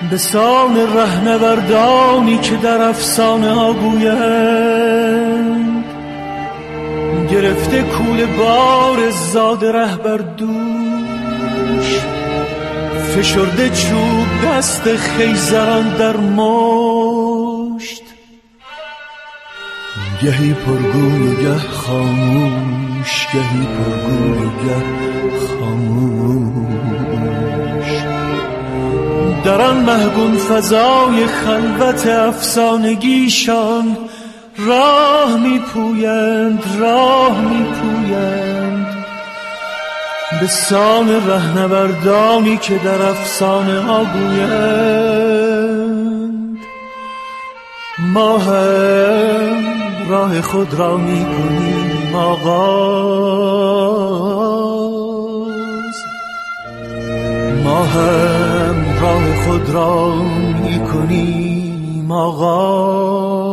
به سان رهنوردانی که در افسانه ها گویند، گرفته کوله بار زاد ره بر دوش، فشرده چوب دست خیزران در مشت، گهی پرگوی و گه خاموش، گهی پرگوی و گه خاموش. در آن محگون فضای خلوت افسانگیشان راه میپویند، راه میپویند به سان رهنوردانی که در افسانه ها گویند. ما هم راه خود را میکنیم آغاز، ما هم راه خود را میکنیم آغاز.